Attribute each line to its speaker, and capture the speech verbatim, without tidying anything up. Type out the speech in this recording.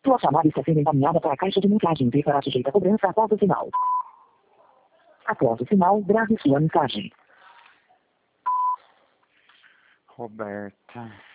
Speaker 1: Sua chamada está sendo encaminhada para a caixa de mensagem e será sujeita a cobrança após o sinal. Após o sinal, grave sua mensagem.
Speaker 2: Roberta.